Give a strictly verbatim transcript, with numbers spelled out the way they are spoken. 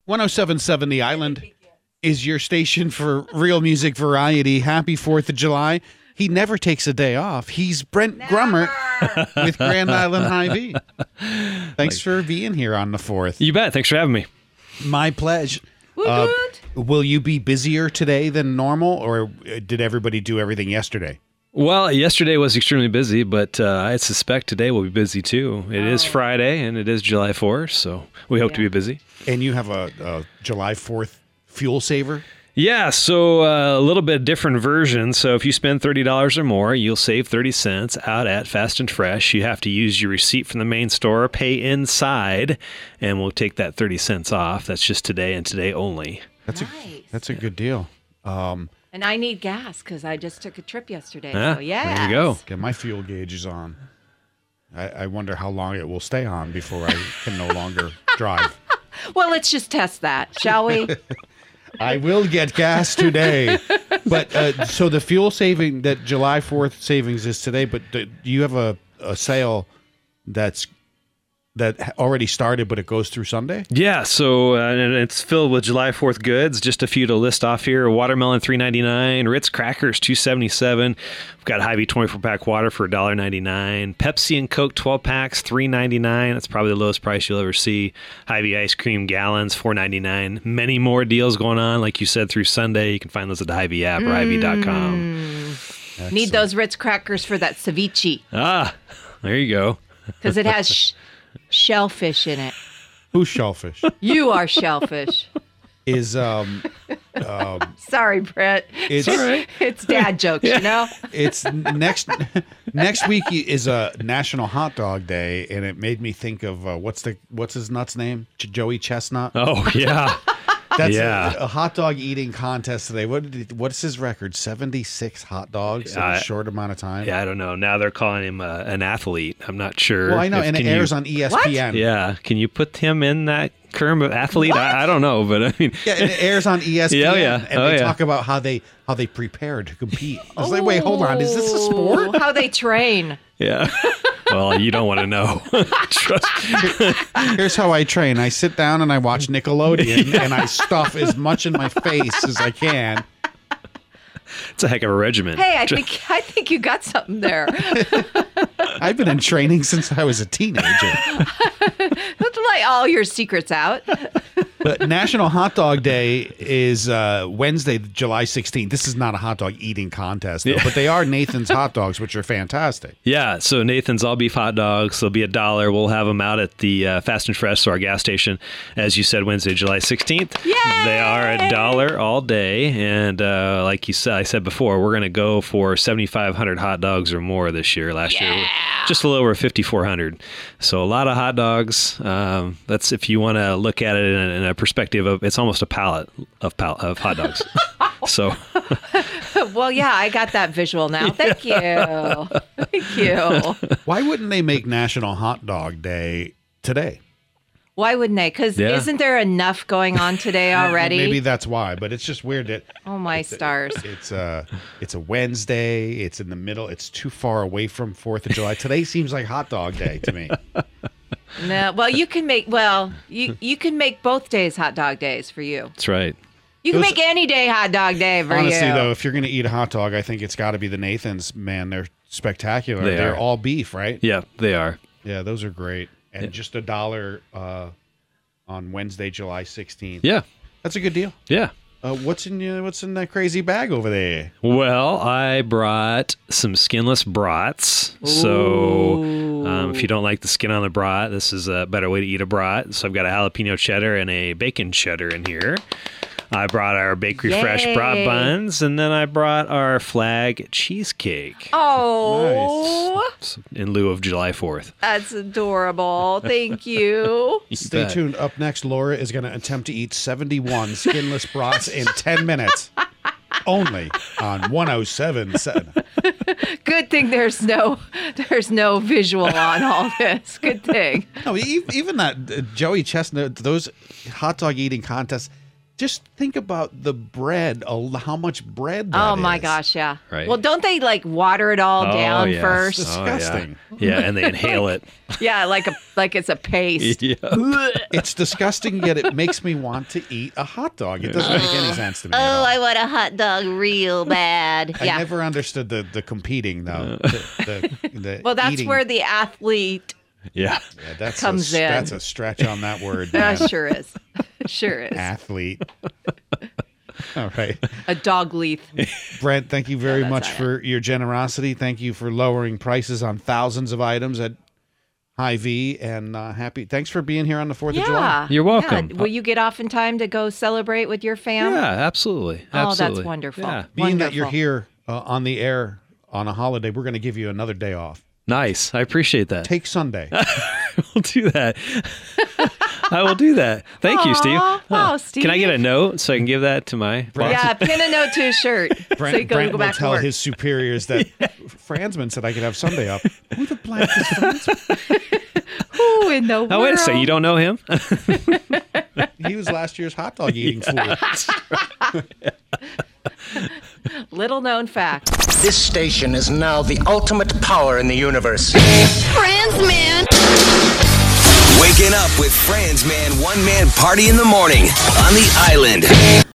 one oh seven point seven The Island is your station for real music variety. Happy fourth of July. He never takes a day off. He's Brent Never. Grummer with Grand Island Hy-Vee. Thanks like, for being here on the fourth. You bet. Thanks for having me. My pledge. Uh, will you be busier today than normal, or did everybody do everything yesterday? Well, yesterday was extremely busy, but uh, I suspect today will be busy too. It oh. is Friday, and it is July fourth, so we hope yeah. to be busy. And you have a, a July fourth fuel saver? Yeah, so uh, a little bit different version. So if you spend thirty dollars or more, you'll save thirty cents out at Fast and Fresh. You have to use your receipt from the main store, pay inside, and we'll take that thirty cents off. That's just today and today only. That's nice. a that's a good deal. Um, and I need gas because I just took a trip yesterday. Yeah, so yes. There you go. Get my fuel gauge is on. I, I wonder how long it will stay on before I can no longer drive. Well, let's just test that, shall we? I will get gas today. But uh, so the fuel saving, that July fourth savings is today, but do you have a, a sale that's that already started, but it goes through Sunday? Yeah, so uh, and it's filled with July fourth goods. Just a few to list off here. Watermelon three ninety-nine, Ritz crackers two seventy-seven. We've got Hy-Vee twenty-four pack water for one ninety-nine. Pepsi and Coke twelve packs three ninety-nine. That's probably the lowest price you'll ever see. Hy-Vee ice cream gallons four ninety-nine. Many more deals going on, like you said, through Sunday. You can find those at the Hy-Vee app or hy vee dot com. Mm. Need those Ritz crackers for that ceviche. Ah, there you go. Because it has sh- shellfish in it. Who's shellfish? You are shellfish. Is um, um sorry, Brett. It's all right. It's dad jokes, yeah. you know. It's next next week is a National Hot Dog Day, and it made me think of uh, what's the what's his nuts name? Ch- Joey Chestnut. Oh yeah. That's yeah. a, a hot dog eating contest today. What did he, what's his record? seventy-six hot dogs in a short amount of time? Yeah, I don't know. Now they're calling him uh, an athlete. I'm not sure. Well, I know, if, and it airs you, on E S P N. What? Yeah. Can you put him in that term of athlete? I, I don't know, but I mean. Yeah, and it airs on E S P N. Yeah, yeah. And oh, they yeah. talk about how they how they prepare to compete. I was oh, like, wait, hold on. Is this a sport? How they train. Yeah. Well, you don't want to know. Trust me. Here's how I train. I sit down and I watch Nickelodeon yeah. and I stuff as much in my face as I can. It's a heck of a regimen. Hey, I think I think you got something there. I've been in training since I was a teenager. Don't let all your secrets out. But National Hot Dog Day is uh, Wednesday, July sixteenth. This is not a hot dog eating contest, though, yeah. but they are Nathan's hot dogs, which are fantastic. Yeah, so Nathan's all beef hot dogs. They'll be a dollar. We'll have them out at the uh, Fast and Fresh, so our gas station, as you said, Wednesday, July sixteenth. Yay! They are a dollar all day, and uh, like you said, I said before, we're going to go for seventy-five hundred hot dogs or more this year. Last yeah! year, just a little over fifty-four hundred. So a lot of hot dogs. Um, that's if you want to look at it in a, in a perspective of, it's almost a pallet of pal- of hot dogs. So, well, yeah, I got that visual now. Thank you, thank you. Why wouldn't they make National Hot Dog Day today? Why wouldn't they? Because yeah. isn't there enough going on today already? Maybe that's why. But it's just weird that. Oh my it's, stars! It's a it's a Wednesday. It's in the middle. It's too far away from Fourth of July. Today seems like Hot Dog Day to me. No, well, you can make well, you you can make both days hot dog days for you. That's right. You can Those, make any day hot dog day for honestly, you. Honestly, though, if you're going to eat a hot dog, I think it's got to be the Nathan's. Man, they're spectacular. They they're are. all beef, right? Yeah, they are. Yeah, those are great. And yeah. just a dollar uh, on Wednesday, July sixteenth. Yeah, that's a good deal. Yeah. Uh, what's in uh, what's in that crazy bag over there? Well, I brought some skinless brats. Ooh. So um, if you don't like the skin on the brat, this is a better way to eat a brat. So I've got a jalapeno cheddar and a bacon cheddar in here. I brought our Bakery Yay. Fresh brat buns, and then I brought our flag cheesecake. Oh, nice. In lieu of July fourth. That's adorable. Thank you. you Stay bet. tuned. Up next, Laura is going to attempt to eat seventy-one skinless brats in ten minutes. Only on one oh seven point seven. Good thing there's no there's no visual on all this. Good thing. No, even that uh, Joey Chestnut, those hot dog eating contests, just think about the bread, uh, how much bread that Oh my is. gosh, yeah. Right. Well, don't they like water it all Oh, down yeah. first? It's Oh, yeah. disgusting. Yeah, and they inhale it. Yeah, like a like it's a paste. Yeah. It's disgusting, yet it makes me want to eat a hot dog. It doesn't make any sense to me. at Oh, all. I want a hot dog real bad. I Yeah. never understood the, the competing, though. The, the, the Well, that's eating. where the athlete Yeah. Yeah, that's comes a, in. That's a stretch on that word. uh, man. sure is. Sure is. Athlete. All right. A dog leaf. Brent, thank you very that's much all for your generosity. Thank you for lowering prices on thousands of items at Hy-Vee, and uh, happy. Thanks for being here on the fourth of July. Yeah. You're welcome. Yeah. Will you get off in time to go celebrate with your fam? Yeah, absolutely. Oh, that's Absolutely. wonderful. Yeah. Being that Wonderful. you're here uh, on the air on a holiday, we're going to give you another day off. Nice. I appreciate that. Take Sunday. We'll do that. I will do that. Thank you, Steve. Aw, wow, Can I get a Steve. note so I can give that to my boss? Yeah, pin a note to his shirt. Brent, so you go, Brent go will back to tell work. his superiors that Franzman said I could have Sunday up. Who the blank is Franzman? Who in the world? Oh, wait a second. You don't know him? He was last year's hot dog eating fool. Little known fact. This station is now the ultimate power in the universe. Transman. Waking up with Franz Man One Man Party in the morning on the island.